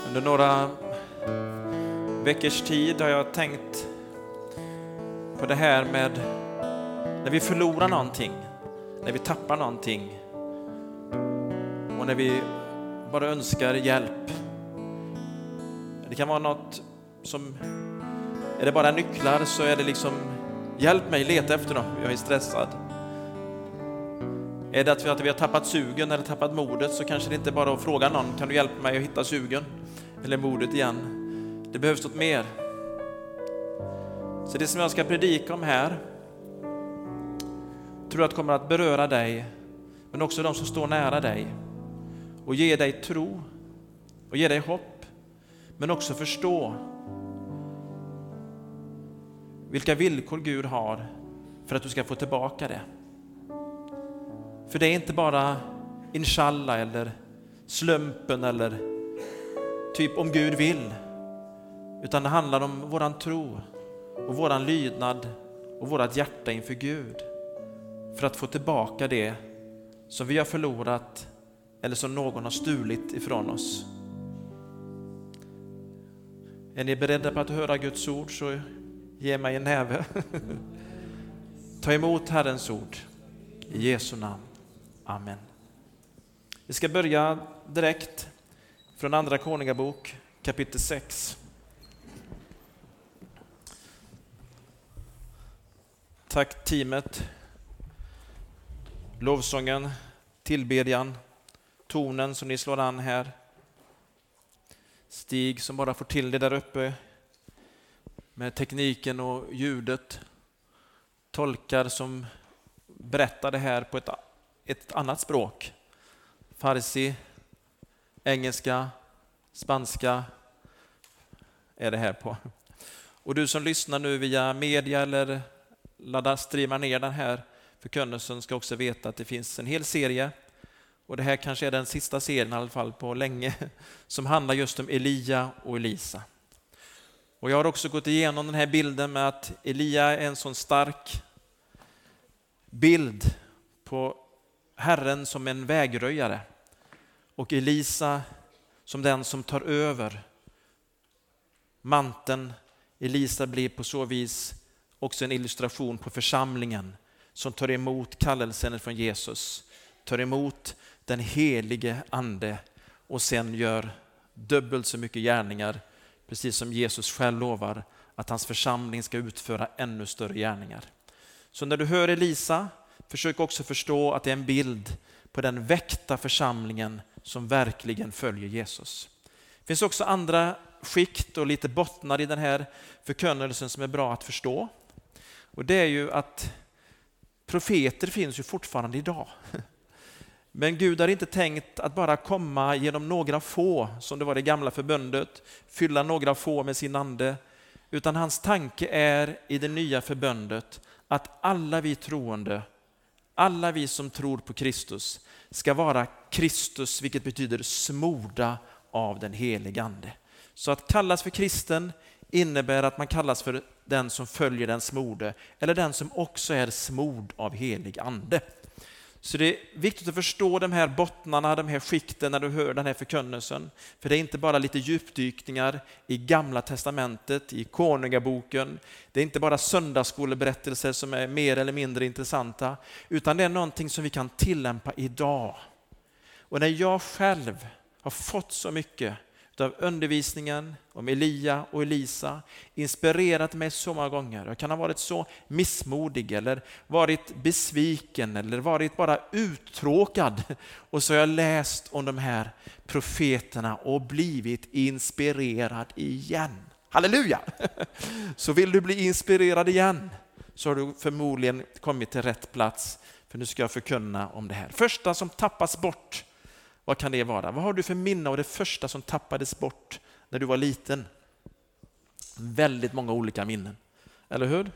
Under några veckors tid har jag tänkt på det här med när vi förlorar någonting, när vi tappar någonting och när vi bara önskar hjälp. Det kan vara något som, är det bara nycklar så är det liksom, hjälp mig, leta efter dem, jag är stressad. Är det att vi har tappat sugen eller tappat modet, så kanske det inte bara att fråga någon, kan du hjälpa mig att hitta sugen eller modet igen? Det behövs något mer. Så det som jag ska predika om här tror jag kommer att beröra dig, men också de som står nära dig, och ge dig tro och ge dig hopp, men också förstå vilka villkor Gud har för att du ska få tillbaka det. För det är inte bara inshallah eller slumpen eller typ om Gud vill, utan det handlar om våran tro och våran lydnad och vårat hjärta inför Gud för att få tillbaka det som vi har förlorat eller som någon har stulit ifrån oss. Är ni beredda på att höra Guds ord, så ge mig en näve. Ta emot Herrens ord i Jesu namn. Amen. Vi ska börja direkt från Andra Konungabok kapitel 6. Tack teamet. Lovsången, tillbedjan, tonen som ni slår an här. Stig som bara får till det där uppe med tekniken och ljudet. Tolkar som berättar det här på ett annat språk. Farsi, engelska, spanska är det här på. Och du som lyssnar nu via media eller streamar ner den här förkunnelsen ska också veta att det finns en hel serie, och det här kanske är den sista serien i alla fall på länge, som handlar just om Elia och Elisa. Och jag har också gått igenom den här bilden med att Elia är en sån stark bild på Herren som en vägröjare och Elisa som den som tar över manteln. Elisa blir på så vis också en illustration på församlingen som tar emot kallelsen från Jesus, tar emot den helige ande och sen gör dubbelt så mycket gärningar, precis som Jesus själv lovar att hans församling ska utföra ännu större gärningar. Så när du hör Elisa, försök också förstå att det är en bild på den väckta församlingen som verkligen följer Jesus. Det finns också andra skikt och lite bottnar i den här förkunnelsen som är bra att förstå. Och det är ju att profeter finns ju fortfarande idag. Men Gud har inte tänkt att bara komma genom några få, som det var i gamla förbundet, fylla några få med sin ande, utan hans tanke är i det nya förbundet att alla vi troende, alla vi som tror på Kristus, ska vara Kristus, vilket betyder smorda av den helige ande. Så att kallas för kristen innebär att man kallas för den som följer den smorde, eller den som också är smord av helig ande. Så det är viktigt att förstå de här bottnarna, de här skikten när du hör den här förkunnelsen. För det är inte bara lite djupdykningar i Gamla testamentet, i Konungaboken. Det är inte bara söndagsskoleberättelser som är mer eller mindre intressanta, utan det är någonting som vi kan tillämpa idag. Och när jag själv har fått så mycket av undervisningen om Elia och Elisa, inspirerat mig så många gånger. Jag kan ha varit så missmodig eller varit besviken eller varit bara uttråkad, och så har jag läst om de här profeterna och blivit inspirerad igen. Halleluja! Så vill du bli inspirerad igen, så har du förmodligen kommit till rätt plats, för nu ska jag förkunna om det här. Första som tappas bort, vad kan det vara? Vad har du för minne av det första som tappades bort när du var liten? Väldigt många olika minnen, eller hur?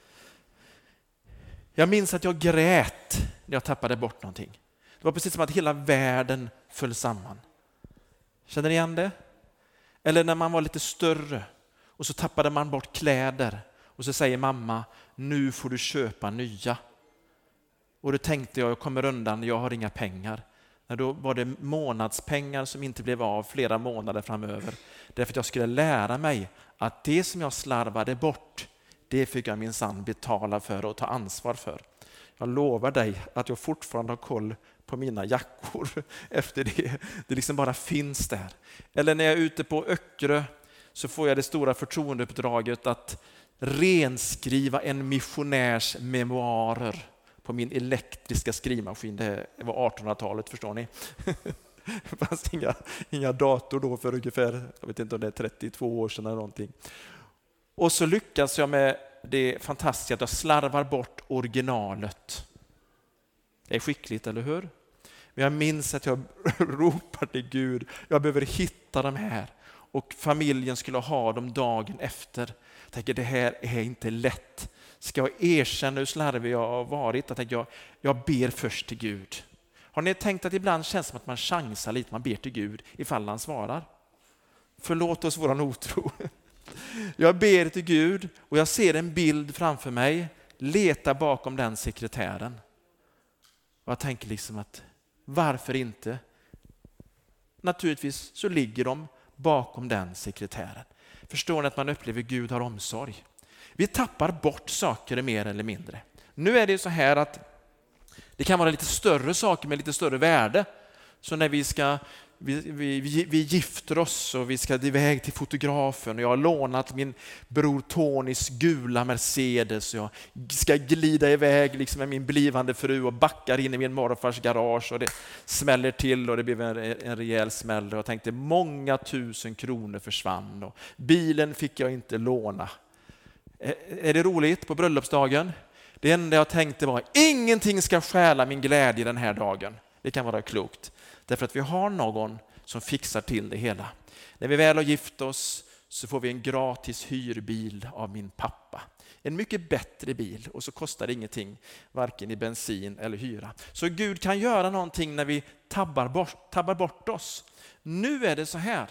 Jag minns att jag grät när jag tappade bort någonting. Det var precis som att hela världen föll samman. Känner ni igen det? Eller när man var lite större och så tappade man bort kläder och så säger mamma, nu får du köpa nya. Och då tänkte jag kommer undan, jag har inga pengar. Men då var det månadspengar som inte blev av flera månader framöver. Därför att jag skulle lära mig att det som jag slarvade bort, det fick jag minsann betala för och ta ansvar för. Jag lovar dig att jag fortfarande har koll på mina jackor efter det. Det liksom bara finns där. Eller när jag är ute på Öckerö så får jag det stora förtroendeuppdraget att renskriva en missionärs memoarer på min elektriska skrivmaskin. Det var 1800-talet, förstår ni. Det fanns inga dator då för ungefär, jag vet inte om det är 32 år sedan eller någonting. Och så lyckas jag med det fantastiska att jag slarvar bort originalet. Det är skickligt, eller hur? Men jag minns att jag ropar till Gud, jag behöver hitta de här. Och familjen skulle ha dem dagen efter. Jag tänker, det här är inte lätt. Ska jag erkänna hur slarvig jag har varit? Jag ber först till Gud. Har ni tänkt att ibland känns som att man chansar lite, man ber till Gud ifall han svarar? Förlåt oss våran otro. Jag ber till Gud och jag ser en bild framför mig. Leta bakom den sekretären. Och jag tänker liksom att varför inte? Naturligtvis så ligger de bakom den sekretären. Förstår ni att man upplever att Gud har omsorg? Vi tappar bort saker mer eller mindre. Nu är det så här att det kan vara lite större saker med lite större värde. Så när vi gifter oss och vi ska iväg till fotografen och jag har lånat min bror Tonys gula Mercedes och jag ska glida iväg liksom med min blivande fru och backar in i min morfars garage och det smäller till och det blev en rejäl smäll och jag tänkte många 1000 kronor försvann och bilen fick jag inte låna. Är det roligt på bröllopsdagen? Det enda jag tänkte var ingenting ska stjäla min glädje den här dagen. Det kan vara klokt. Därför att vi har någon som fixar till det hela. När vi väl har gift oss så får vi en gratis hyrbil av min pappa. En mycket bättre bil och så kostar det ingenting, varken i bensin eller hyra. Så Gud kan göra någonting när vi tabbar bort oss. Nu är det så här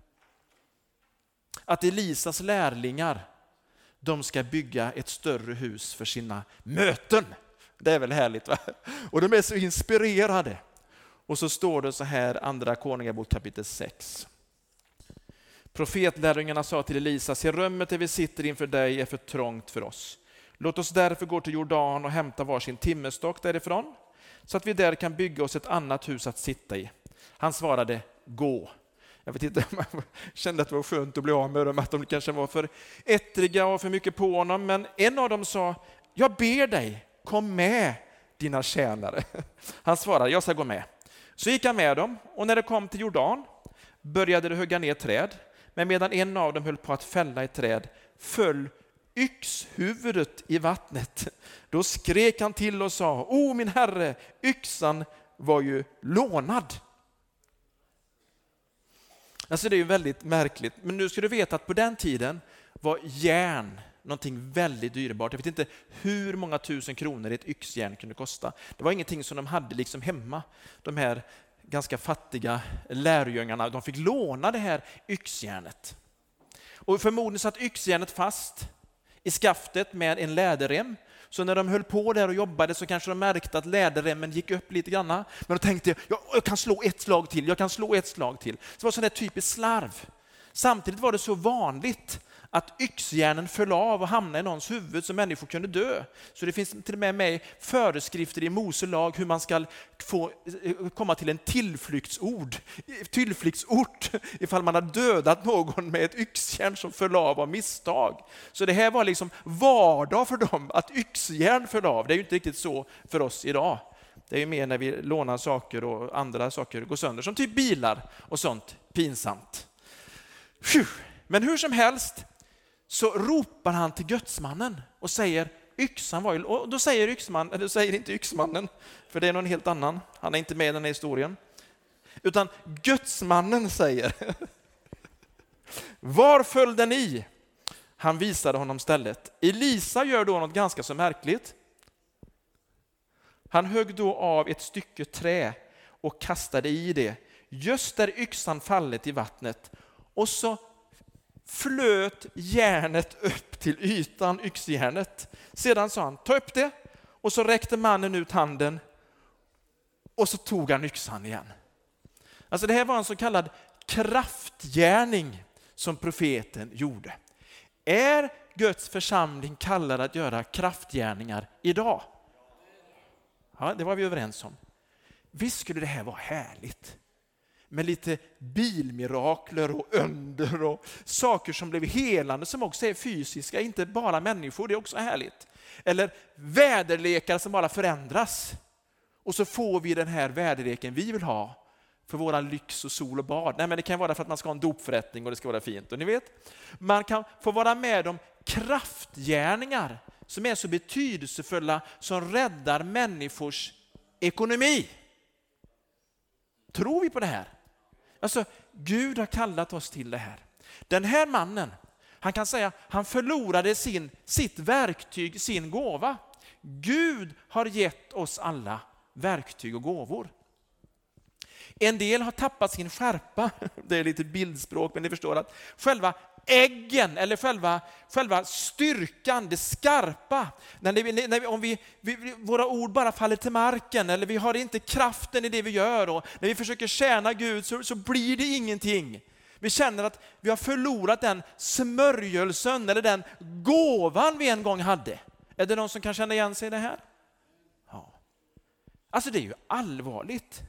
att Elisas lärlingar, de ska bygga ett större hus för sina möten. Det är väl härligt, va? Och de är så inspirerade. Och så står det så här, andra Konungabok kapitel 6. Profetlärjungarna sa till Elisa, se rummet där vi sitter inför dig är för trångt för oss. Låt oss därför gå till Jordan och hämta varsin timmerstock därifrån, så att vi där kan bygga oss ett annat hus att sitta i. Han svarade, gå. Jag vet inte, man kände att det var skönt att bli av med dem, att de kanske var för ettriga och för mycket på honom. Men en av dem sa, jag ber dig, kom med dina tjänare. Han svarade, jag ska gå med. Så gick han med dem och när det kom till Jordan började det hugga ner träd. Men medan en av dem höll på att fälla ett träd föll yxhuvudet i vattnet. Då skrek han till och sa, min herre, yxan var ju lånad. Alltså det är ju väldigt märkligt. Men nu ska du veta att på den tiden var järn någonting väldigt dyrbart. Jag vet inte hur många 1000 kronor ett yxjärn kunde kosta. Det var ingenting som de hade liksom hemma. De här ganska fattiga lärjungarna, de fick låna det här yxjärnet. Och förmodligen satt yxjärnet fast i skaftet med en läderrem. Så när de höll på där och jobbade så kanske de märkte att läderremmen gick upp lite grann. Men då tänkte jag kan slå ett slag till, jag kan slå ett slag till. Så det var sån där typiskt slarv. Samtidigt var det så vanligt att yxjärnen föll av och hamnade i någons huvud så människor kunde dö. Så det finns till och med föreskrifter i Mose lag hur man ska få komma till en tillflyktsort ifall man har dödat någon med ett yxjärn som föll av misstag. Så det här var liksom vardag för dem att yxjärn föll av. Det är ju inte riktigt så för oss idag. Det är ju mer när vi lånar saker och andra saker går sönder, som typ bilar och sånt. Pinsamt. Men hur som helst så ropar han till götsmannen och säger yxan var ju... Och då säger inte yxmannen, för det är någon helt annan. Han är inte med i den här historien. Utan götsmannen säger var föll den i? Han visade honom stället. Elisa gör då något ganska så märkligt. Han högg då av ett stycke trä och kastade i det. Just där yxan fallit i vattnet. Och så flöt järnet upp till ytan, yxjärnet. Sedan sa han, ta upp det. Och så räckte mannen ut handen. Och så tog han yxan igen. Alltså det här var en så kallad kraftgärning som profeten gjorde. Är Guds församling kallad att göra kraftgärningar idag? Ja, det var vi överens om. Visst skulle det här vara härligt. Med lite bilmirakler och under och saker som blev helande som också är fysiska, inte bara människor, det är också härligt. Eller väderlekar som bara förändras. Och så får vi den här väderleken vi vill ha för våran lyx och sol och bad. Nej, men det kan vara för att man ska ha en dopförrättning och det ska vara fint. Och ni vet, man kan få vara med om kraftgärningar som är så betydelsefulla som räddar människors ekonomi. Tror vi på det här? Alltså, Gud har kallat oss till det här. Den här mannen, han kan säga, han förlorade sitt verktyg, sin gåva. Gud har gett oss alla verktyg och gåvor. En del har tappat sin skärpa, det är lite bildspråk, men ni förstår att själva äggen eller själva styrkan, det skarpa, om våra ord bara faller till marken eller vi har inte kraften i det vi gör och när vi försöker tjäna Gud så blir det ingenting. Vi känner att vi har förlorat den smörjelsen eller den gåvan vi en gång hade. Är det någon som kan känna igen sig i det här? Ja. Alltså det är ju allvarligt.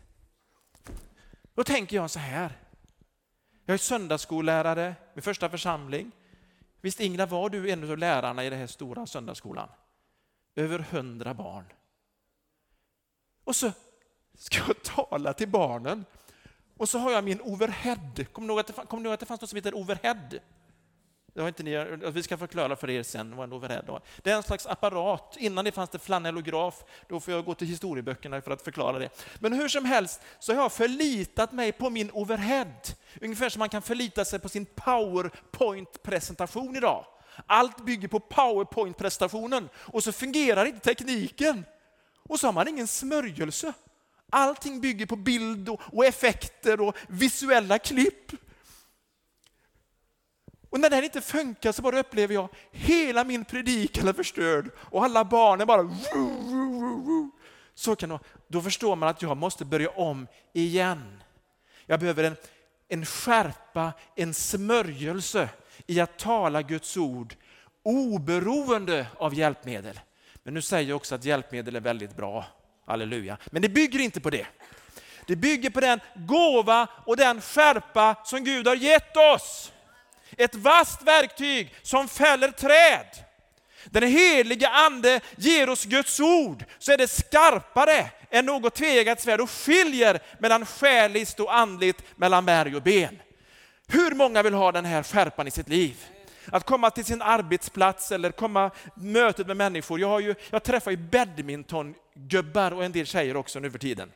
Då tänker jag så här. Jag är söndagsskollärare med första församling. Visst Ingela, var du en av lärarna i den här stora söndagsskolan? Över 100 barn. Och så ska jag tala till barnen. Och så har jag min overhead. Kommer ni ihåg att det fanns något som heter overhead? Det har inte ni, vi ska förklara för er sen vad en overhead var. Det är en slags apparat. Innan det fanns det flanellograf. Då får jag gå till historieböckerna för att förklara det. Men hur som helst så har jag förlitat mig på min overhead. Ungefär som man kan förlita sig på sin PowerPoint-presentation idag. Allt bygger på PowerPoint-presentationen. Och så fungerar inte tekniken. Och så har man ingen smörjelse. Allting bygger på bild och effekter och visuella klipp. Och när det inte funkar så bara upplever jag hela min predikan är förstörd och alla barnen bara så kan då förstår man att jag måste börja om igen. Jag behöver en skärpa, en smörjelse i att tala Guds ord oberoende av hjälpmedel. Men nu säger jag också att hjälpmedel är väldigt bra. Halleluja. Men det bygger inte på det. Det bygger på den gåva och den skärpa som Gud har gett oss. Ett vasst verktyg som fäller träd. Den heliga ande ger oss Guds ord så är det skarpare än något tveeggat svärd och skiljer mellan själiskt och andligt, mellan märg och ben. Hur många vill ha den här skärpan i sitt liv? Att komma till sin arbetsplats eller komma mötet med människor. Jag träffar ju badmintongubbar och en del tjejer också nu för tiden.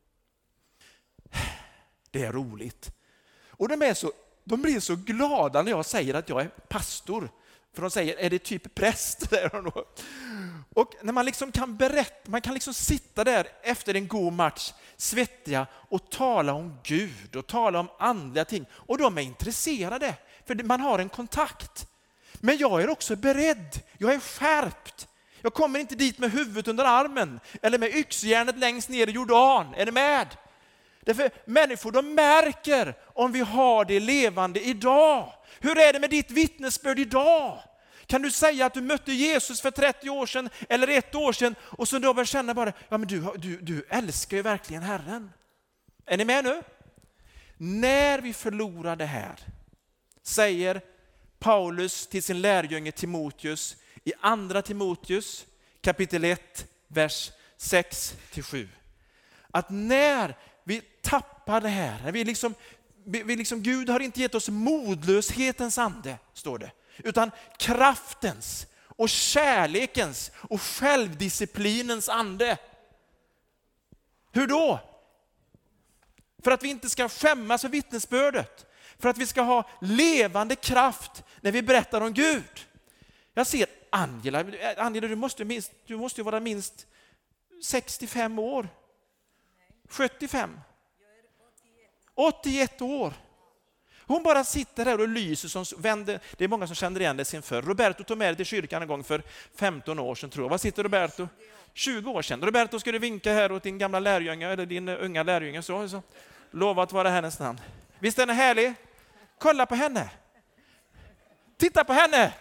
Det är roligt. Och de blir så glada när jag säger att jag är pastor. För de säger, är det typ präst? Och när man liksom kan berätta, man kan liksom sitta där efter en god match, svettiga och tala om Gud och tala om andliga ting. Och de är intresserade, för man har en kontakt. Men jag är också beredd, jag är skärpt. Jag kommer inte dit med huvudet under armen eller med yxjärnet längst ner i Jordan. Är ni med? Därför människor, de märker om vi har det levande idag. Hur är det med ditt vittnesbörd idag? Kan du säga att du mötte Jesus för 30 år sedan eller 1 år sedan och så då börjar känna bara, ja men du älskar ju verkligen Herren. Är ni med nu? När vi förlorar det här, säger Paulus till sin lärjunge Timoteus i andra Timoteus kapitel 1, vers 6-7. Att när vi tappar det här, när vi liksom Gud har inte gett oss modlöshetens ande, står det, utan kraftens och kärlekens och självdisciplinens ande. Hur då? För att vi inte ska skämmas för vittnesbördet. För att vi ska ha levande kraft när vi berättar om Gud. Jag ser Angela, du måste vara minst 65 år. 75. 81 år. Hon bara sitter där och lyser som vänder. Det är många som känner igen det sin förr. Roberto tog med det till kyrkan en gång för 15 år sedan tror jag. Var sitter Roberto? 20 år sedan. Roberto, ska du vinka här åt din gamla lärjunge eller din unga lärjunge så. Lova att vara hennes namn. Visst är den härlig? Kolla på henne. Titta på henne.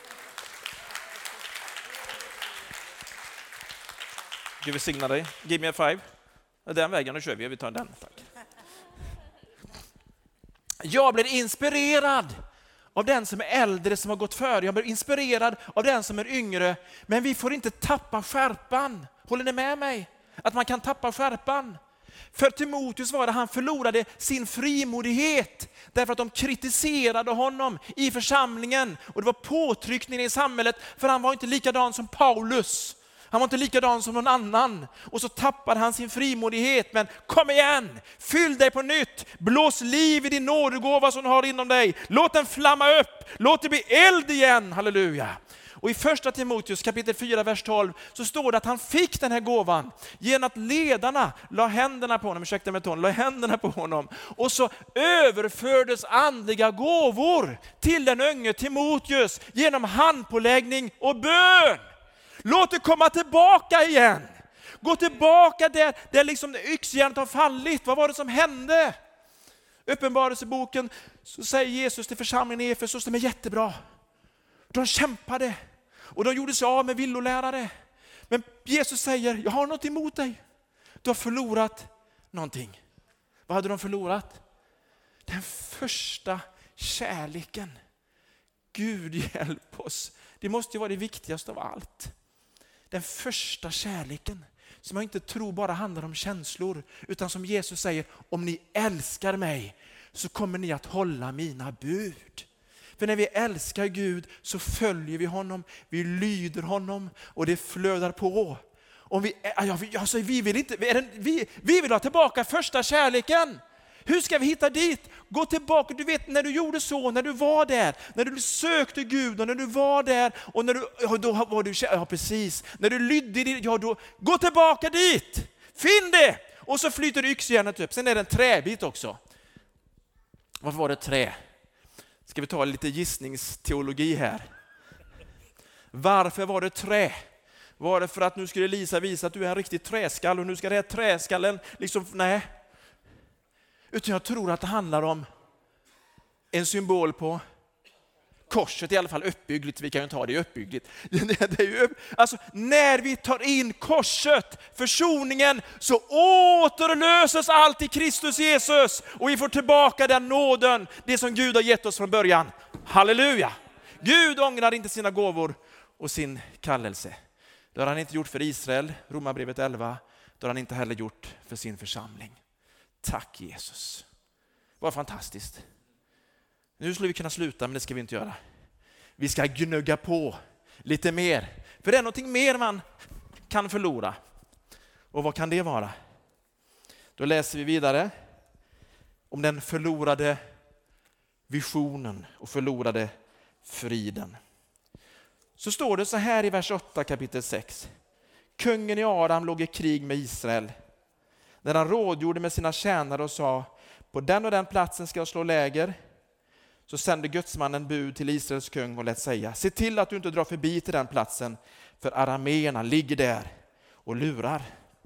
Gud välsigna dig. Give me a 5. Den vägen, nu kör vi tar den. Tack. Jag blir inspirerad av den som är äldre, som har gått före. Jag blir inspirerad av den som är yngre. Men vi får inte tappa skärpan. Håller ni med mig? Att man kan tappa skärpan. För Timoteus var det, han förlorade sin frimodighet. Därför att de kritiserade honom i församlingen. Och det var påtryckningen i samhället. För han var inte likadan som Paulus. Han var inte likadan som någon annan. Och så tappade han sin frimodighet. Men kom igen, fyll dig på nytt. Blås liv i din nådegåva som du har inom dig. Låt den flamma upp. Låt det bli eld igen. Halleluja. Och i första Timoteus kapitel 4, vers 12 så står det att han fick den här gåvan genom att ledarna la händerna på honom. La händerna på honom. Och så överfördes andliga gåvor till den unge Timoteus genom handpåläggning och bön. Låt det komma tillbaka igen. Gå tillbaka där liksom yxjärnet har fallit. Vad var det som hände? Uppenbarelseboken så säger Jesus till församlingen i Efesos, de är jättebra. De kämpade och de gjorde sig av med villolärare. Men Jesus säger, jag har något emot dig. Du har förlorat någonting. Vad hade de förlorat? Den första kärleken. Gud hjälp oss. Det måste ju vara det viktigaste av allt. Den första kärleken som jag inte tror bara handlar om känslor, utan som Jesus säger, om ni älskar mig så kommer ni att hålla mina bud. För när vi älskar Gud så följer vi honom, vi lyder honom och det flödar på. Om vi vill ha tillbaka första kärleken. Hur ska vi hitta dit? Gå tillbaka, du vet när du gjorde så, när du var där, när du sökte Gud och när du var där och när du, då var du, ja precis, när du lydde, ja då, gå tillbaka dit, finn det och så flyter yxjärnet upp. Sen är det en träbit också. Varför var det trä? Ska vi ta lite gissningsteologi här? Varför var det trä? Var det för att nu skulle Lisa visa att du är en riktig träskall och nu ska det här träskallen liksom, nej. Utan jag tror att det handlar om en symbol på korset, i alla fall uppbyggligt. Vi kan ju inte ha det uppbyggligt. Det är ju alltså, när vi tar in korset, försoningen, så återlöses allt i Kristus Jesus. Och vi får tillbaka den nåden, det som Gud har gett oss från början. Halleluja! Gud ångrar inte sina gåvor och sin kallelse. Det har han inte gjort för Israel, Romarbrevet 11. Det har han inte heller gjort för sin församling. Tack Jesus. Vad fantastiskt. Nu skulle vi kunna sluta, men det ska vi inte göra. Vi ska gnugga på lite mer. För det är någonting mer man kan förlora. Och vad kan det vara? Då läser vi vidare om den förlorade visionen och förlorade friden. Så står det så här i vers 8 kapitel 6. Kungen i Aram låg i krig med Israel. När han rådgjorde med sina tjänare och sa, på den och den platsen ska jag slå läger, så sände gudsmannen bud till Israels kung och lät säga, se till att du inte drar förbi till den platsen, för arameerna ligger där och lurar.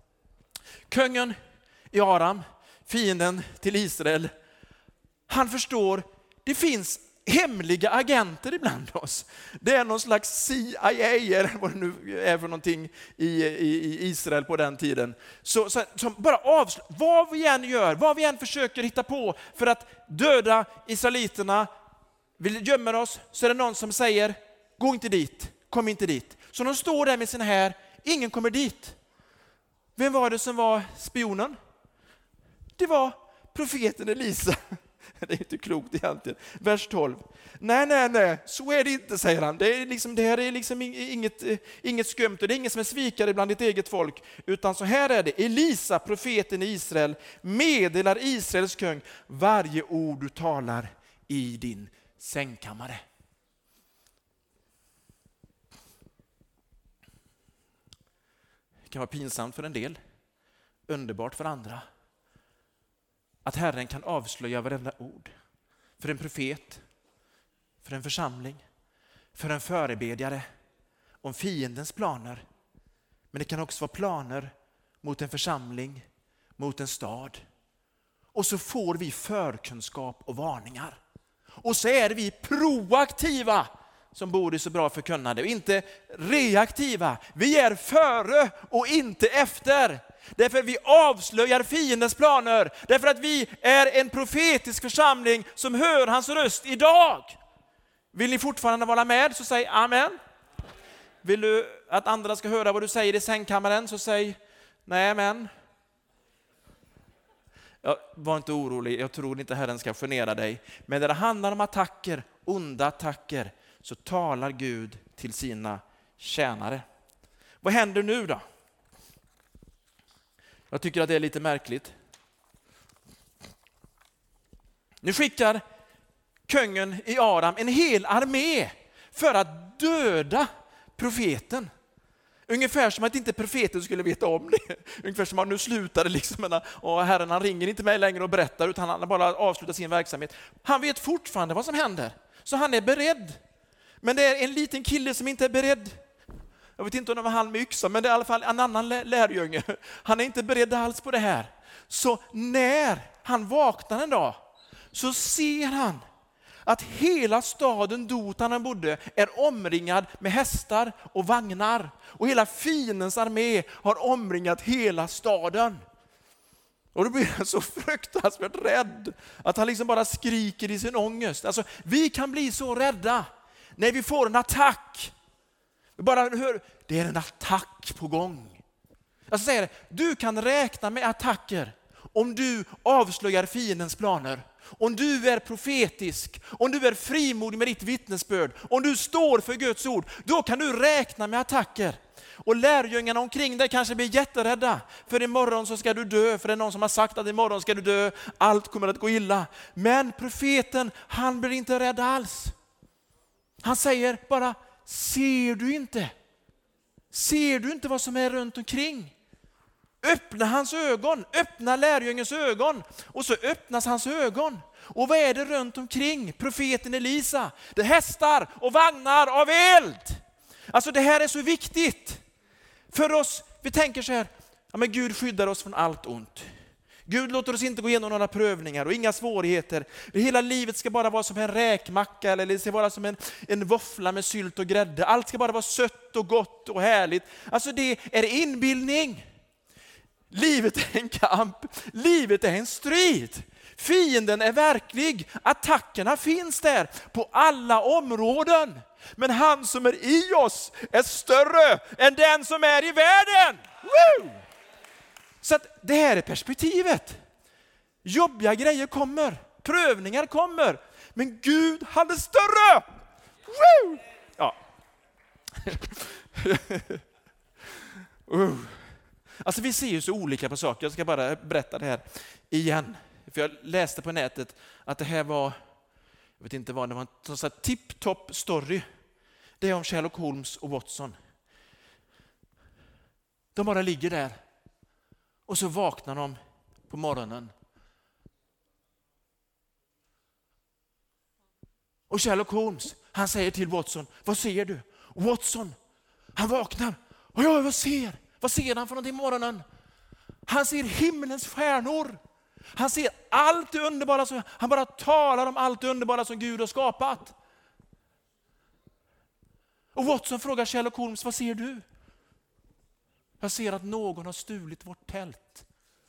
Kungen i Aram, fienden till Israel, han förstår, det finns hemliga agenter ibland oss. Det är någon slags CIA eller vad det nu är för någonting i Israel på den tiden. Som bara avslöjar, vad vi än gör, vad vi än försöker hitta på för att döda israeliterna, vill gömma oss, så är det någon som säger, gå inte dit, kom inte dit. Så de står där med sina här, ingen kommer dit. Vem var det som var spionen? Det var profeten Elisa. Det är inte klokt egentligen. Vers 12. Nej, så är det inte, säger han. Det här är liksom inget skumt och det är ingen som är svikare bland ditt eget folk. Utan så här är det. Elisa, profeten i Israel, meddelar Israels kung varje ord du talar i din sängkammare. Det kan vara pinsamt för en del, underbart för andra. Att Herren kan avslöja varenda ord för en profet, för en församling, för en förebedjare om fiendens planer. Men det kan också vara planer mot en församling, mot en stad. Och så får vi förkunskap och varningar. Och så är vi proaktiva som borde så bra förkunnade och inte reaktiva. Vi är före och inte efter. Därför vi avslöjar fiendens planer. Därför att vi är en profetisk församling som hör hans röst idag. Vill ni fortfarande vara med så säg amen. Vill du att andra ska höra vad du säger i sängkammaren så säg nej men. Var inte orolig, jag tror inte Herren ska genera dig. Men när det handlar om attacker, onda attacker, så talar Gud till sina tjänare. Vad händer nu då? Jag tycker att det är lite märkligt. Nu skickar kungen i Aram en hel armé för att döda profeten. Ungefär som att inte profeten skulle veta om det. Ungefär som att nu slutade liksom, och Herren han ringer inte mig längre och berättar utan han bara avslutar sin verksamhet. Han vet fortfarande vad som händer. Så han är beredd. Men det är en liten kille som inte är beredd. Jag vet inte om det var han med yxan, men det är i alla fall en annan lärjunge. Han är inte beredd alls på det här. Så när han vaknar en dag så ser han att hela staden Dotan han bodde är omringad med hästar och vagnar. Och hela fiendens armé har omringat hela staden. Och då blir han så fruktansvärt rädd att han liksom bara skriker i sin ångest. Alltså, vi kan bli så rädda när vi får en attack. Vi bara hör, det är en attack på gång. Jag säger det, du kan räkna med attacker om du avslöjar fiendens planer. Om du är profetisk, om du är frimodig med ditt vittnesbörd, om du står för Guds ord, då kan du räkna med attacker. Och lärjungarna omkring dig kanske blir jätterädda. För imorgon så ska du dö, för det är någon som har sagt att imorgon ska du dö. Allt kommer att gå illa. Men profeten, han blir inte rädd alls. Han säger bara, ser du inte? Ser du inte vad som är runt omkring? Öppna hans ögon, öppna lärjungens ögon och så öppnas hans ögon. Och vad är det runt omkring profeten Elisa? Det är hästar och vagnar av eld. Alltså det här är så viktigt för oss. Vi tänker så här, ja men Gud skyddar oss från allt ont. Gud låter oss inte gå igenom några prövningar och inga svårigheter. Hela livet ska bara vara som en räkmacka eller det ska vara som en våffla med sylt och grädde. Allt ska bara vara sött och gott och härligt. Alltså det är inbildning. Livet är en kamp, livet är en strid. Fienden är verklig, attackerna finns där på alla områden. Men han som är i oss är större än den som är i världen. Woo! Så att det här är perspektivet. Jobbiga grejer kommer, prövningar kommer, men Gud han är större. Woo! Ja. Alltså vi ser ju så olika på saker. Jag ska bara berätta det här igen. För jag läste på nätet att det här var, jag vet inte vad, det var en sån här tip-top story. Det är om Sherlock Holmes och Watson. De bara ligger där. Och så vaknar de på morgonen. Och Sherlock Holmes, han säger till Watson, vad ser du? Och Watson, han vaknar. Och ja, vad ser han för någonting på morgonen? Han ser himmelens stjärnor. Han ser allt det underbara som, han bara talar om allt det underbara som Gud har skapat. Och Watson frågar Sherlock Holmes, vad ser du? Jag ser att någon har stulit vårt tält.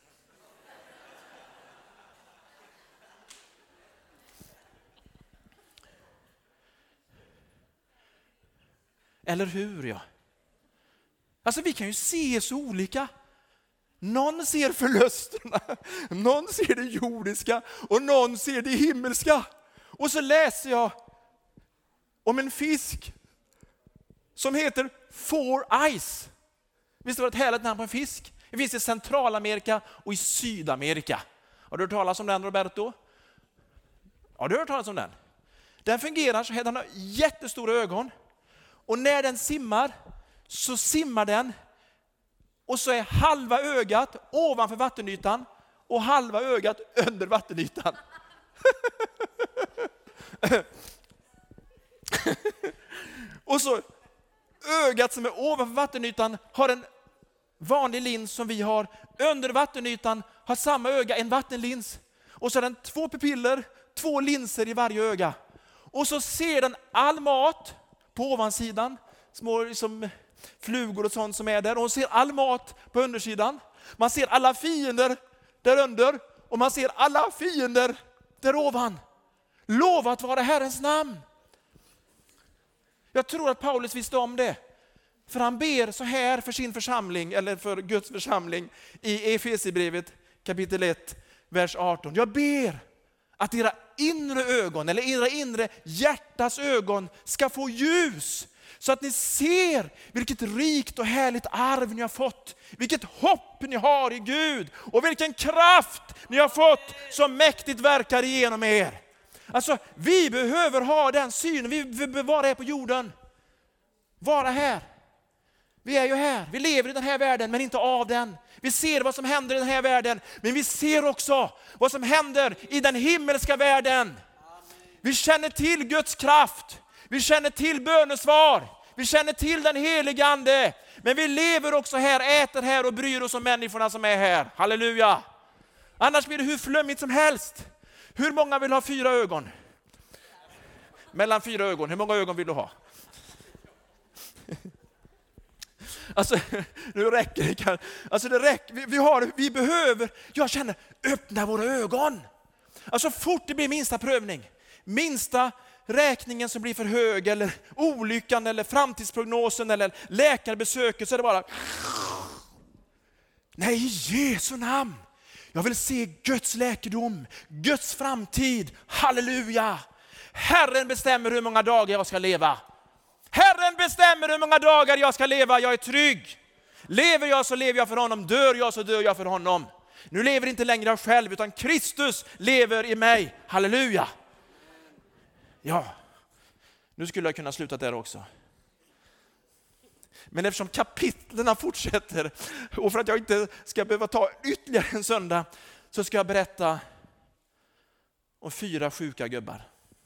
Eller hur, ja? Alltså vi kan ju se så olika. Någon ser förlusterna, någon ser det jordiska och någon ser det himmelska. Och så läser jag om en fisk som heter Four Eyes. Visst det var ett härligt namn på en fisk? Det finns i Centralamerika och i Sydamerika. Har du hört talas om den, Roberto? Ja, du har hört talas om den. Den fungerar så här, den har jättestora ögon. Och när den simmar så simmar den och så är halva ögat ovanför vattenytan och halva ögat under vattenytan. Och så ögat som är ovanför vattenytan har en vanlig lins som vi har. Under vattenytan har samma öga en vattenlins. Och så har den 2 pupiller, 2 linser i varje öga. Och så ser den all mat på ovansidan. Små liksom flugor och sånt som är där. Och hon ser all mat på undersidan. Man ser alla fiender där under. Och man ser alla fiender där ovan. Lovat vara Herrens namn. Jag tror att Paulus visste om det. För han ber så här för sin församling, eller för Guds församling, i Efesierbrevet kapitel 1, vers 18. Jag ber att era inre ögon, eller era inre hjärtas ögon, ska få ljus. Så att ni ser vilket rikt och härligt arv ni har fått. Vilket hopp ni har i Gud. Och vilken kraft ni har fått som mäktigt verkar igenom er. Alltså, vi behöver ha den synen. Vi behöver vara här på jorden. Vara här. Vi är ju här. Vi lever i den här världen, men inte av den. Vi ser vad som händer i den här världen. Men vi ser också vad som händer i den himmelska världen. Vi känner till Guds kraft. Vi känner till bönesvar. Vi känner till den heliga ande. Men vi lever också här, äter här och bryr oss om människorna som är här. Halleluja. Annars blir det hur flummigt som helst. Hur många vill ha 4 ögon? Mellan 4 ögon. Hur många ögon vill du ha? Alltså, nu räcker det. Alltså det räcker. Vi behöver, jag känner, öppna våra ögon. Alltså fort det blir minsta prövning. Minsta räkningen som blir för hög, eller olyckan, eller framtidsprognosen, eller läkarbesöket, så är det bara, nej, i Jesu namn. Jag vill se Guds läkedom, Guds framtid. Halleluja. Herren bestämmer hur många dagar jag ska leva. Herren bestämmer hur många dagar jag ska leva. Jag är trygg. Lever jag så lever jag för honom. Dör jag så dör jag för honom. Nu lever inte längre jag själv, utan Kristus lever i mig. Halleluja. Ja, nu skulle jag kunna sluta där också. Men eftersom kapitlerna fortsätter, och för att jag inte ska behöva ta ytterligare en söndag, så ska jag berätta om 4 sjuka gubbar.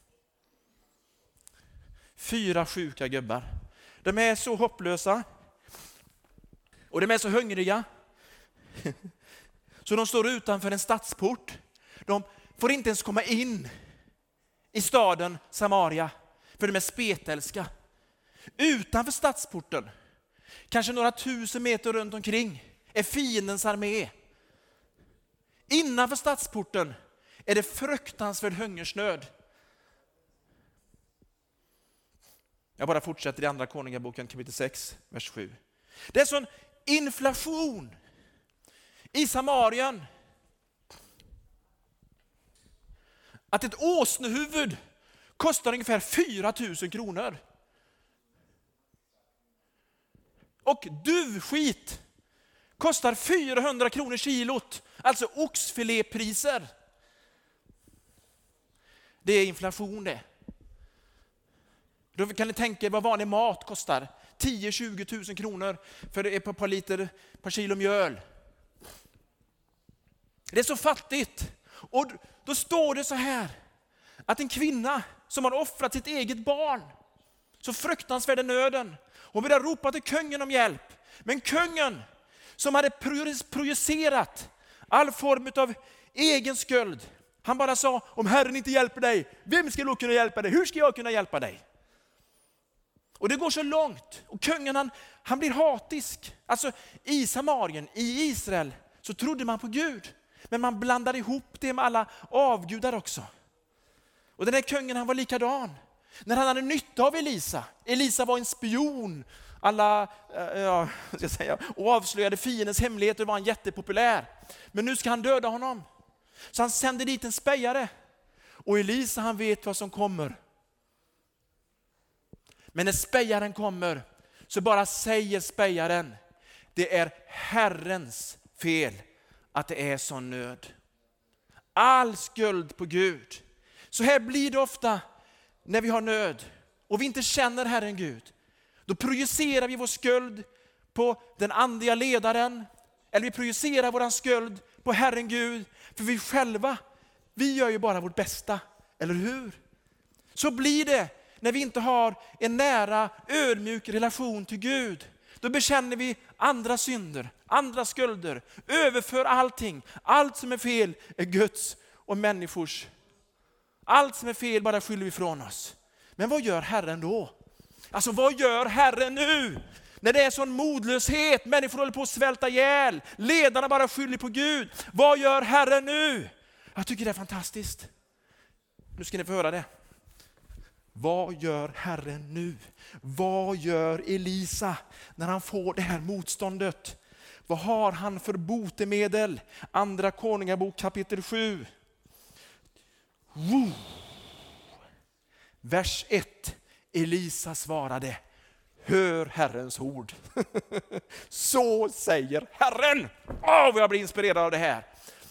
4 sjuka gubbar. De är så hopplösa och de är så hungriga så de står utanför en stadsport. De får inte ens komma in i staden Samaria, för de är spetälska. Utanför stadsporten, kanske några 1000 meter runt omkring, är fiendens armé. Innanför stadsporten är det fruktansvärd hungersnöd. Jag bara fortsätter i andra Konungaboken kapitel 6, vers 7. Det är sån inflation i Samarien att ett åsnehuvud kostar ungefär 4 000 kronor. Och duvskit kostar 400 kronor kilot. Alltså oxfilépriser. Det är inflation det. Då kan ni tänka er vad vanlig mat kostar. 10-20 000 kronor för ett par kilo mjöl. Det är så fattigt. Och då står det så här, att en kvinna som har offrat sitt eget barn, så fruktansvärd är nöden, hon börjar ropa till kungen om hjälp. Men kungen, som hade projicerat all form av egen skuld, han bara sa, om Herren inte hjälper dig, vem ska då kunna hjälpa dig? Hur ska jag kunna hjälpa dig? Och det går så långt. Och kungen han blir hatisk. Alltså i Samarien, i Israel, så trodde man på Gud. Men man blandade ihop det med alla avgudar också. Och den här kungen, han var likadan. När han hade nytta av Elisa. Elisa var en spion. Och avslöjade fiendens hemligheter, var han jättepopulär. Men nu ska han döda honom. Så han sände dit en spejare. Och Elisa, han vet vad som kommer. Men när spejaren kommer, så bara säger spejaren, det är Herrens fel att det är sån nöd. All skuld på Gud. Så här blir det ofta när vi har nöd och vi inte känner Herren Gud. Då projicerar vi vår skuld på den andliga ledaren, eller vi projicerar vår skuld på Herren Gud. För vi själva, vi gör ju bara vårt bästa, eller hur? Så blir det när vi inte har en nära, ödmjuk relation till Gud. Då bekänner vi andra synder, andra skulder, överför allting. Allt som är fel är Guds och människors. Allt som är fel bara skyller vi ifrån oss. Men vad gör Herren då? Alltså vad gör Herren nu? När det är sån modlöshet, människor håller på att svälta ihjäl, ledarna bara skyller på Gud. Vad gör Herren nu? Jag tycker det är fantastiskt. Nu ska ni få höra det. Vad gör Herren nu? Vad gör Elisa när han får det här motståndet? Vad har han för botemedel? Andra Konungabok kapitel 7. Vers 1. Elisa svarade: hör Herrens ord. Så säger Herren. Vad jag blir inspirerad av det här.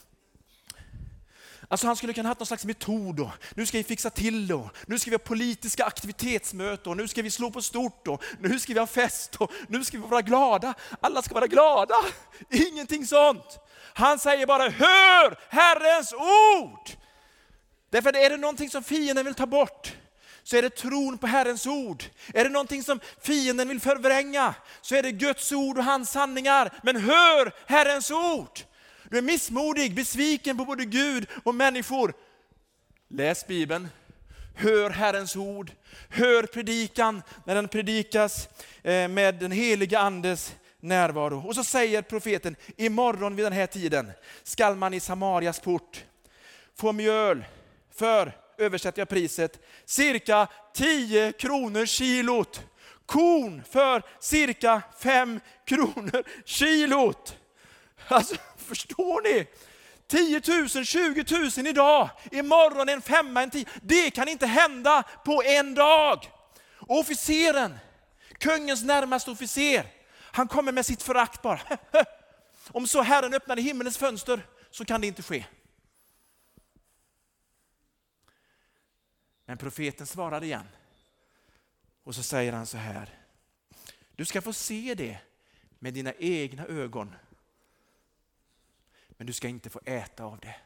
Alltså han skulle kunna ha någon slags metod då. Nu ska vi fixa till då. Nu ska vi ha politiska aktivitetsmöten. Och nu ska vi slå på stort då. Nu ska vi ha fest och nu ska vi vara glada. Alla ska vara glada. Ingenting sånt. Han säger bara: hör Herrens ord. Därför är det någonting som fienden vill ta bort, så är det tron på Herrens ord. Är det någonting som fienden vill förvränga, så är det Guds ord och hans sanningar. Men hör Herrens ord. Du är missmodig, besviken på både Gud och människor. Läs Bibeln. Hör Herrens ord. Hör predikan när den predikas med den heliga andes närvaro. Och så säger profeten: imorgon vid den här tiden skall man i Samarias port få mjöl för, översätter jag priset, cirka 10 kronor kilot. Korn för cirka 5 kronor kilot. Alltså, förstår ni? 10 000, 20 000 idag. Imorgon en 5, en 10. Det kan inte hända på en dag. Officeren, kungens närmaste officer, han kommer med sitt förakt bara. Om så Herren öppnade himmelens fönster så kan det inte ske. Men profeten svarade igen. Och så säger han så här: du ska få se det med dina egna ögon. Men du ska inte få äta av det.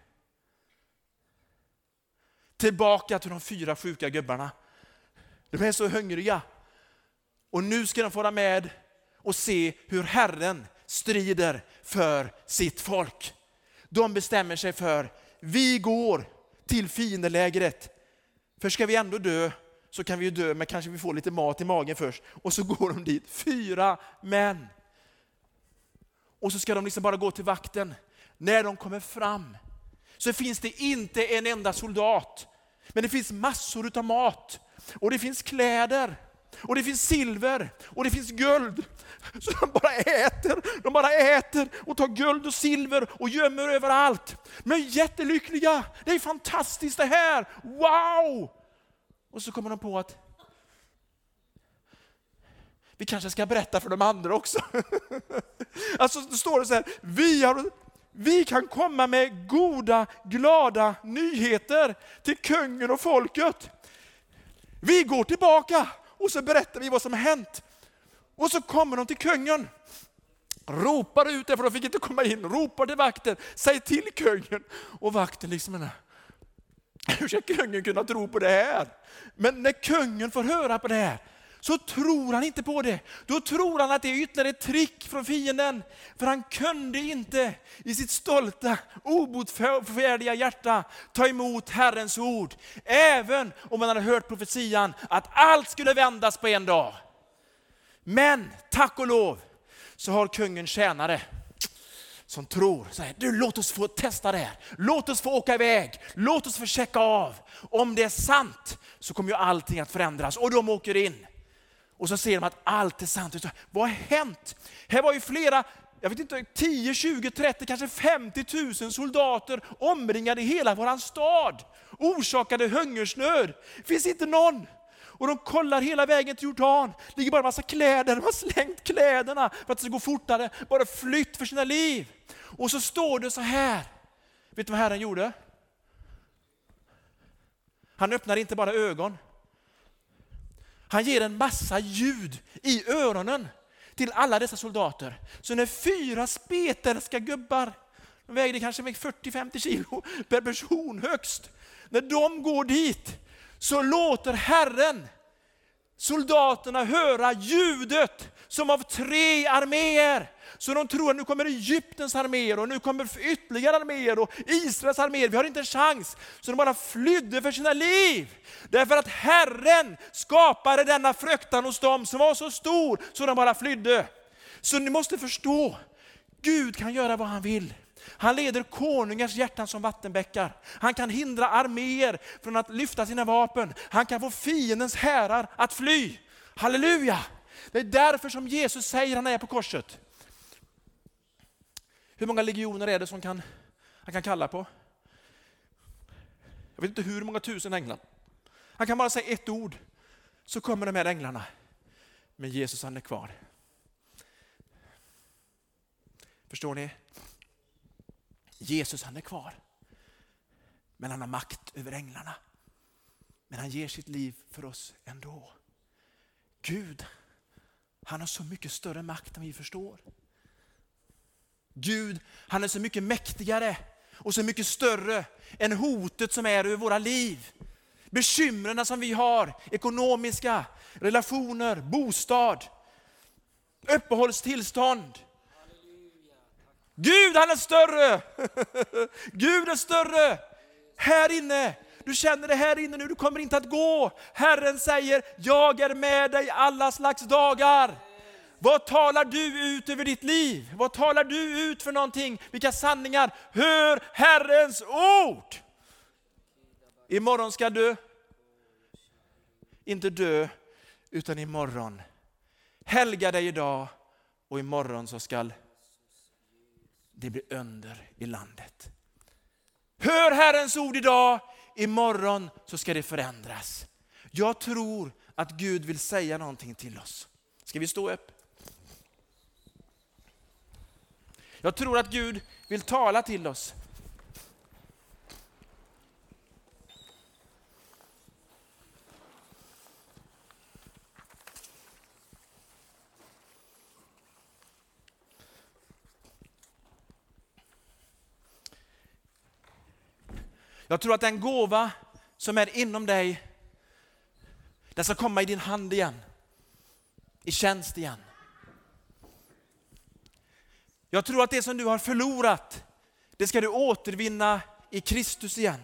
Tillbaka till de 4 sjuka gubbarna. De är så hungriga. Och nu ska de få vara med och se hur Herren strider för sitt folk. De bestämmer sig för: vi går till fiendelägret. För ska vi ändå dö så kan vi ju dö, men kanske vi får lite mat i magen först. Och så går de dit, 4 män. Och så ska de liksom bara gå till vakten. När de kommer fram så finns det inte en enda soldat. Men det finns massor av mat. Och det finns kläder. Och det finns silver. Och det finns guld. Så de bara äter. De bara äter och tar guld och silver och gömmer överallt. Men jättelyckliga. Det är fantastiskt det här. Wow! Och så kommer de på att vi kanske ska berätta för de andra också. Alltså det står det så här: vi kan komma med goda, glada nyheter till kungen och folket. Vi går tillbaka och så berättar vi vad som har hänt. Och så kommer de till kungen. Ropar ut det, för de fick inte komma in. Ropar till vakten, säg till kungen. Och vakten liksom, hur ska kungen kunna tro på det här? Men när kungen får höra på det här så tror han inte på det. Då tror han att det är ytterligare ett trick från fienden. För han kunde inte i sitt stolta, obotfärdiga hjärta ta emot Herrens ord. Även om man hade hört profetian att allt skulle vändas på en dag. Men tack och lov så har kungen tjänare som tror, säger, du låt oss få testa det här. Låt oss få åka iväg. Låt oss få checka av. Om det är sant så kommer ju allting att förändras. Och de åker in. Och så ser de att allt är sant. Vad har hänt? Här var ju flera, jag vet inte, 10, 20, 30, kanske 50 000 soldater omringade hela våran stad. Orsakade hungersnöd. Finns inte någon. Och de kollar hela vägen till Jordan. Ligger bara en massa kläder. De har slängt kläderna för att det ska gå fortare. Bara flytt för sina liv. Och så står det så här. Vet du vad Herren gjorde? Han öppnar inte bara ögon. Han ger en massa ljud i öronen till alla dessa soldater. Så när 4 spetälska gubbar, de vägde kanske 40-50 kilo per person högst. När de går dit så låter Herren soldaterna höra ljudet som av 3 arméer. Så de tror att nu kommer Egyptens arméer och nu kommer ytterligare arméer och Israels arméer. Vi har inte en chans. Så de bara flydde för sina liv. Därför att Herren skapade denna fruktan hos dem som var så stor så de bara flydde. Så ni måste förstå, Gud kan göra vad han vill. Han leder konungars hjärtan som vattenbäckar. Han kan hindra arméer från att lyfta sina vapen. Han kan få fiendens härar att fly. Halleluja! Det är därför som Jesus säger han är på korset. Hur många legioner är det som han kan kalla på? Jag vet inte hur många tusen änglar. Han kan bara säga ett ord så kommer de här änglarna. Men Jesus han är kvar. Förstår ni? Jesus han är kvar. Men han har makt över änglarna. Men han ger sitt liv för oss ändå. Gud, han har så mycket större makt än vi förstår. Gud, han är så mycket mäktigare och så mycket större än hotet som är över våra liv. Bekymren som vi har, ekonomiska, relationer, bostad, uppehållstillstånd. Gud han är större. Gud är större. Här inne, du känner det här inne nu, du kommer inte att gå. Herren säger, jag är med dig alla slags dagar. Vad talar du ut över ditt liv? Vad talar du ut för någonting? Vilka sanningar? Hör Herrens ord. Imorgon ska du inte dö, utan imorgon. Helga dig idag och imorgon så skall det bli under i landet. Hör Herrens ord idag, imorgon så ska det förändras. Jag tror att Gud vill säga någonting till oss. Ska vi stå upp? Jag tror att Gud vill tala till oss. Jag tror att den gåva som är inom dig, den ska komma i din hand igen. I tjänst igen. Jag tror att det som du har förlorat, det ska du återvinna i Kristus igen.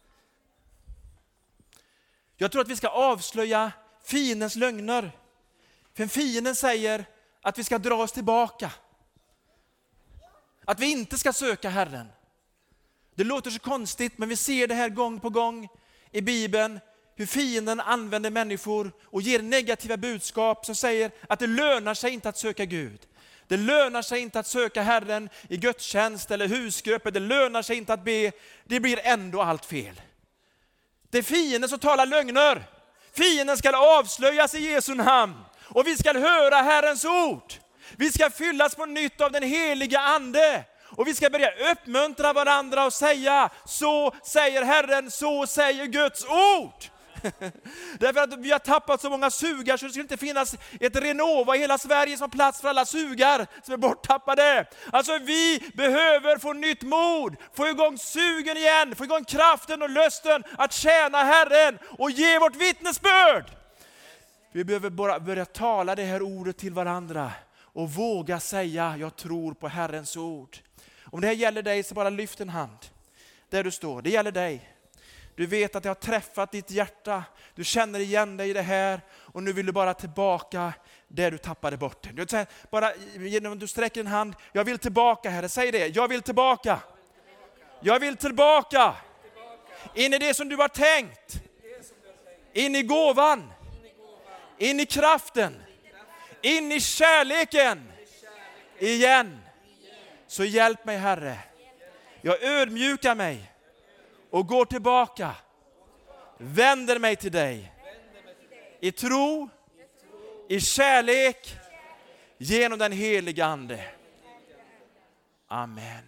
Jag tror att vi ska avslöja fiendens lögner. För fienden säger att vi ska dra oss tillbaka. Att vi inte ska söka Herren. Det låter så konstigt, men vi ser det här gång på gång i Bibeln. Hur fienden använder människor och ger negativa budskap som säger att det lönar sig inte att söka Gud. Det lönar sig inte att söka Herren i gudstjänst eller husgrupper. Det lönar sig inte att be. Det blir ändå allt fel. Det är fienden som talar lögner. Fienden ska avslöjas i Jesu namn. Och vi ska höra Herrens ord. Vi ska fyllas på nytt av den heliga ande. Och vi ska börja uppmuntra varandra och säga, så säger Herren, så säger Guds ord. Därför att vi har tappat så många sugar så det skulle inte finnas ett Renova i hela Sverige som har plats för alla sugar som är borttappade. Alltså vi behöver få nytt mod, få igång sugen igen, få igång kraften och lusten att tjäna Herren och ge vårt vittnesbörd. Vi behöver bara börja tala det här ordet till varandra och våga säga, jag tror på Herrens ord. Om det här gäller dig så bara lyft en hand där du står. Det gäller dig. Du vet att det har träffat ditt hjärta. Du känner igen dig i det här. Och nu vill du bara tillbaka där du tappade bort det. Du säger bara genom att du sträcker en hand. Jag vill tillbaka, Herre. Säg det. Jag vill tillbaka. Jag vill tillbaka. In i det som du har tänkt. In i gåvan. In i kraften. In i kärleken. Igen. Så hjälp mig, Herre. Jag ödmjukar mig och går tillbaka. Vänder mig till dig. I tro, i kärlek, genom den heliga ande. Amen.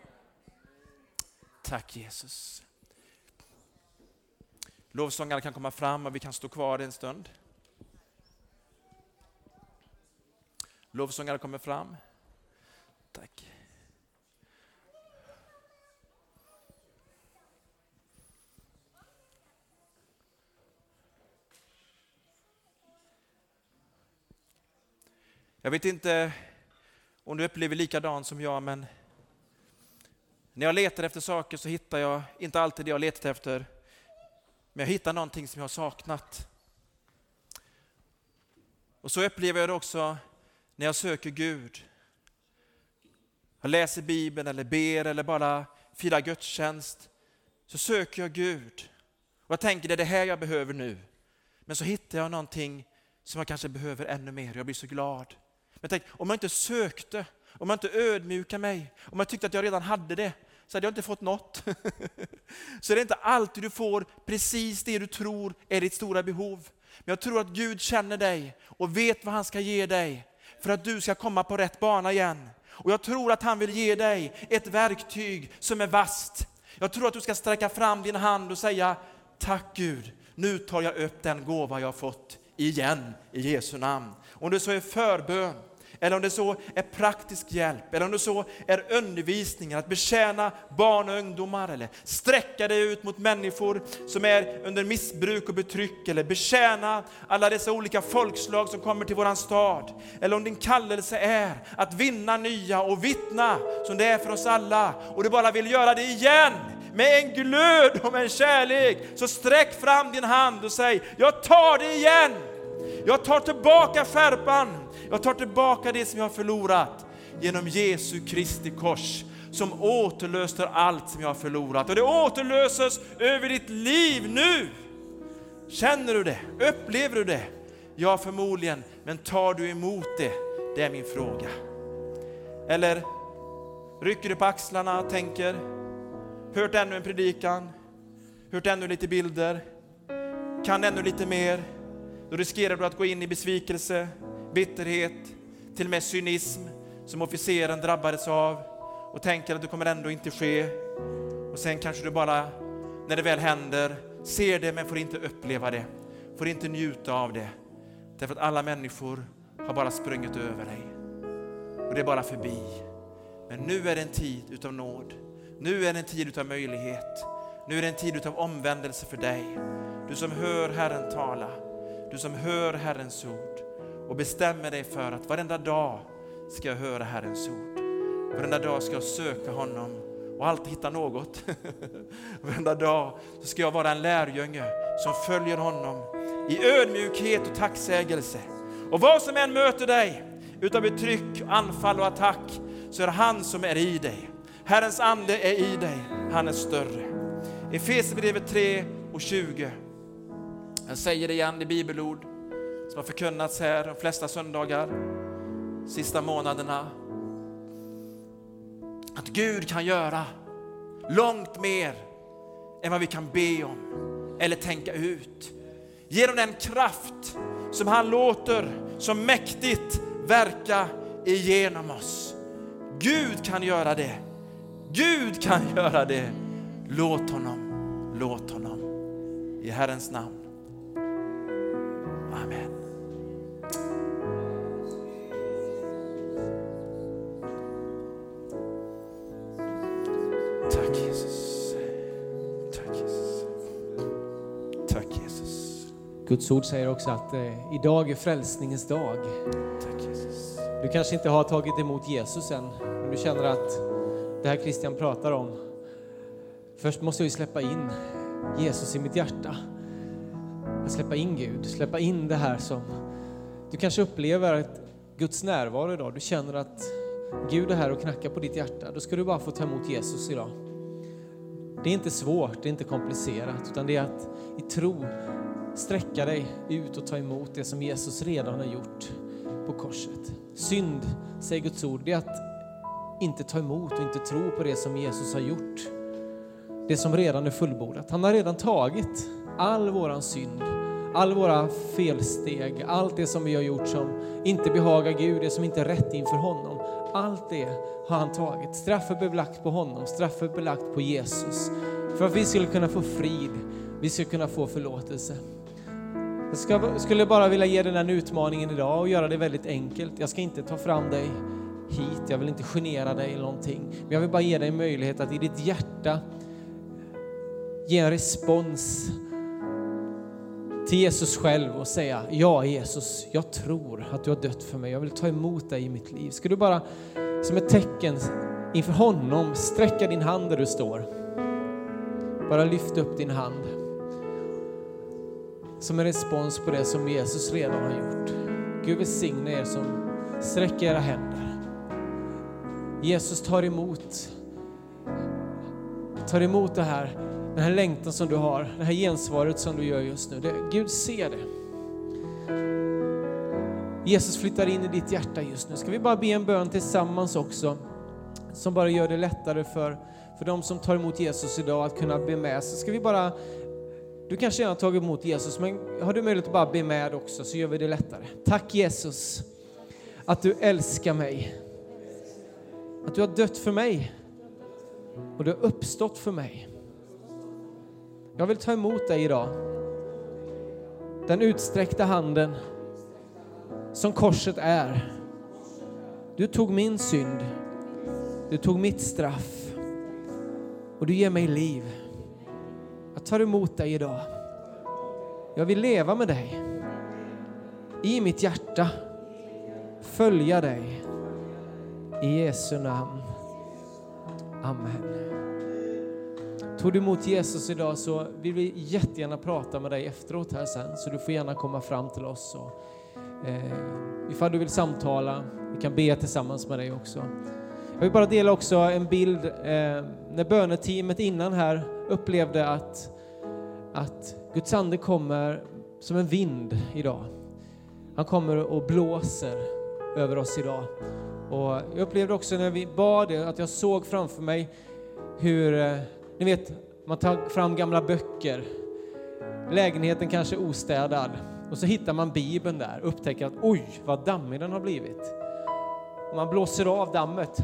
Tack Jesus. Lovsångare kan komma fram och vi kan stå kvar en stund. Lovsångare kommer fram. Tack. Jag vet inte om du upplever likadant som jag, men när jag letar efter saker så hittar jag inte alltid det jag letat efter. Men jag hittar någonting som jag har saknat. Och så upplever jag det också när jag söker Gud. Jag läser Bibeln eller ber eller bara firar gudstjänst. Så söker jag Gud. Och jag tänker det är det här jag behöver nu. Men så hittar jag någonting som jag kanske behöver ännu mer. Jag blir så glad. Men tänk, om jag inte sökte, om jag inte ödmjukade mig, om jag tyckte att jag redan hade det, så hade jag inte fått något. Så är det inte alltid du får precis det du tror är ditt stora behov. Men jag tror att Gud känner dig och vet vad han ska ge dig för att du ska komma på rätt bana igen. Och jag tror att han vill ge dig ett verktyg som är vasst. Jag tror att du ska sträcka fram din hand och säga: tack Gud, nu tar jag upp den gåva jag har fått igen i Jesu namn. Om det så är förbön, eller om det så är praktisk hjälp, eller om det så är undervisning, att betjäna barn och ungdomar, eller sträcka dig ut mot människor som är under missbruk och betryck, eller betjäna alla dessa olika folkslag som kommer till våran stad, eller om din kallelse är att vinna nya och vittna som det är för oss alla, och du bara vill göra det igen med en glöd och med en kärlek, så sträck fram din hand och säg: jag tar det igen. Jag tar tillbaka skärpan. Jag tar tillbaka det som jag har förlorat genom Jesu Kristi kors, som återlöser allt som jag har förlorat. Och det återlöses över ditt liv nu. Känner du det? Upplever du det? Ja, förmodligen. Men tar du emot det? Det är min fråga. Eller rycker du på axlarna och tänker: hört ännu en predikan, hört ännu lite bilder, kan ännu lite mer. Då riskerar du att gå in i besvikelse, bitterhet, till och med cynism som officeren drabbades av, och tänker att det kommer ändå inte ske. Och sen kanske du bara, när det väl händer, ser det men får inte uppleva det, får inte njuta av det, därför att alla människor har bara sprungit över dig och det är bara förbi. Men nu är det en tid utav nåd, nu är det en tid utav möjlighet, nu är det en tid utav omvändelse för dig. Du som hör Herren tala, du som hör Herrens ord och bestämmer dig för att varenda dag ska jag höra Herrens ord. Varenda dag ska jag söka honom och alltid hitta något. Varenda dag så ska jag vara en lärjunge som följer honom i ödmjukhet och tacksägelse. Och vad som än möter dig utav betryck, anfall och attack, så är det han som är i dig. Herrens ande är i dig, han är större. Efesierbrevet 3:20. Jag säger det igen i bibelord som har förkunnats här de flesta söndagar sista månaderna. Att Gud kan göra långt mer än vad vi kan be om eller tänka ut. Genom den kraft som han låter så mäktigt verka igenom oss. Gud kan göra det. Gud kan göra det. Låt honom. Låt honom. I Herrens namn. Amen. Tack Jesus. Tack Jesus. Tack Jesus. Guds ord säger också att idag är frälsningens dag. Tack Jesus. Du kanske inte har tagit emot Jesus än, men du känner att det här Christian pratar om. Först måste jag släppa in Jesus i mitt hjärta. Att släppa in Gud, släppa in det här som du kanske upplever att Guds närvaro idag. Du känner att Gud är här och knackar på ditt hjärta. Då ska du bara få ta emot Jesus idag. Det är inte svårt, det är inte komplicerat, utan det är att i tro sträcka dig ut och ta emot det som Jesus redan har gjort på korset. Synd, säger Guds ord, det är att inte ta emot och inte tro på det som Jesus har gjort. Det som redan är fullbordat. Han har redan tagit all våran synd, all våra felsteg, allt det som vi har gjort som inte behagar Gud, det som inte är rätt inför honom. Allt det har han tagit. Straffet belagt på honom, straffet belagt på Jesus. För att vi skulle kunna få frid, vi skulle kunna få förlåtelse. Jag skulle bara vilja ge den här utmaningen idag och göra det väldigt enkelt. Jag ska inte ta fram dig hit, jag vill inte genera dig eller någonting. Men jag vill bara ge dig en möjlighet att i ditt hjärta ge en respons till Jesus själv och säga: ja Jesus, jag tror att du har dött för mig. Jag vill ta emot dig i mitt liv. Ska du bara som ett tecken inför honom sträcka din hand där du står. Bara lyft upp din hand. Som en respons på det som Jesus redan har gjort. Gud välsigne er som sträcker era händer. Jesus tar emot det här, den här längtan som du har, det här gensvaret som du gör just nu. Gud ser det. Jesus flyttar in i ditt hjärta just nu. Ska vi bara be en bön tillsammans också, som bara gör det lättare för de som tar emot Jesus idag att kunna be med. Så ska vi bara, du kanske redan har tagit emot Jesus, men har du möjlighet att bara be med också, så gör vi det lättare. Tack Jesus att du älskar mig. Att du har dött för mig. Och du har uppstått för mig. Jag vill ta emot dig idag. Den utsträckta handen som korset är. Du tog min synd. Du tog mitt straff. Och du ger mig liv. Jag tar emot dig idag. Jag vill leva med dig. I mitt hjärta. Följa dig. I Jesu namn. Amen. Tog du emot Jesus idag, så vill vi jättegärna prata med dig efteråt här sen. Så du får gärna komma fram till oss. Och, ifall du vill samtala, vi kan be tillsammans med dig också. Jag vill bara dela också en bild när böneteamet innan här upplevde att Guds ande kommer som en vind idag. Han kommer och blåser över oss idag. Och jag upplevde också när vi bad att jag såg framför mig hur, ni vet, man tar fram gamla böcker. Lägenheten kanske är ostädad. Och så hittar man Bibeln där. Upptäcker att oj, vad dammig den har blivit. Och man blåser av dammet.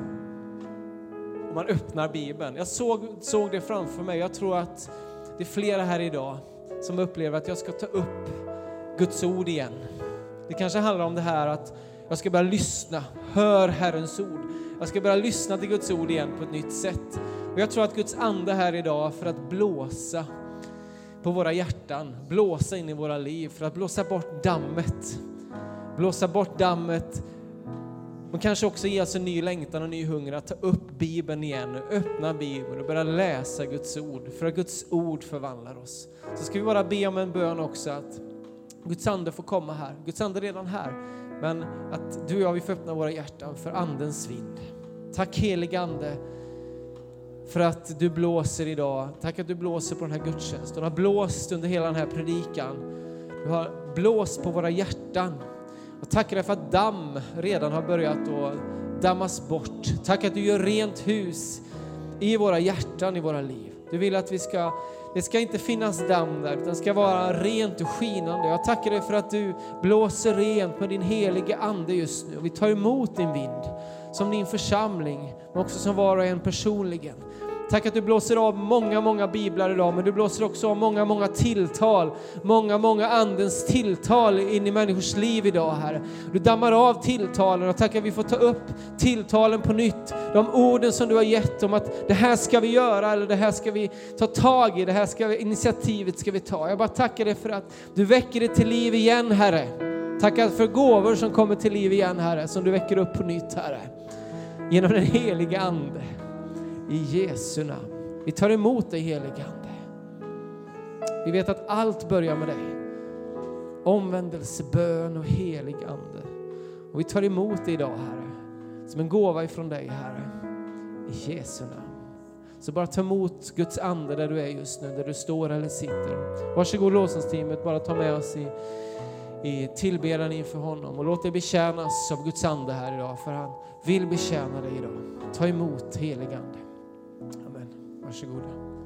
Och man öppnar Bibeln. Jag såg det framför mig. Jag tror att det är flera här idag som upplever att jag ska ta upp Guds ord igen. Det kanske handlar om det här att jag ska börja lyssna. Hör Herrens ord. Jag ska börja lyssna till Guds ord igen på ett nytt sätt. Och jag tror att Guds ande här idag för att blåsa på våra hjärtan. Blåsa in i våra liv. För att blåsa bort dammet. Blåsa bort dammet. Men kanske också ge oss en ny längtan och ny hunger att ta upp Bibeln igen. Och öppna Bibeln och börja läsa Guds ord. För att Guds ord förvandlar oss. Så ska vi bara be om en bön också att Guds ande får komma här. Guds ande är redan här. Men att du och jag, vi får öppna våra hjärtan för andens vind. Tack heliga ande för att du blåser idag. Tack att du blåser på den här gudstjänsten. Du har blåst under hela den här predikan. Du har blåst på våra hjärtan. Och tack för att damm redan har börjat att dammas bort. Tack att du gör rent hus i våra hjärtan, i våra liv. Du vill att det ska inte finnas damm där, utan det ska vara rent och skinande. Jag tackar dig för att du blåser rent med din helige ande just nu. Och vi tar emot din vind som din församling, men också som var och en personligen. Tack att du blåser av många biblar idag, men du blåser också av många tilltal. Många andens tilltal in i människors liv idag, Herre. Du dammar av tilltalen och tack att vi får ta upp tilltalen på nytt. De orden som du har gett om att det här ska vi göra, eller det här ska vi ta tag i, det här initiativet ska vi ta. Jag bara tackar dig för att du väcker det till liv igen, Herre. Tackar för gåvor som kommer till liv igen, Herre, som du väcker upp på nytt, Herre. Genom den heliga ande. I Jesu namn. Vi tar emot dig, heliga ande. Vi vet att allt börjar med dig. Omvändelse, bön och helig ande. Och vi tar emot dig idag, Herre. Som en gåva ifrån dig, Herre. I Jesu namn. Så bara ta emot Guds ande där du är just nu. Där du står eller sitter. Varsågod lovsångsteamet. Bara ta med oss i tillbedjan inför honom. Och låt dig betjänas av Guds ande här idag. För han vill betjäna dig idag. Ta emot helig ande. Amen. Varsågoda.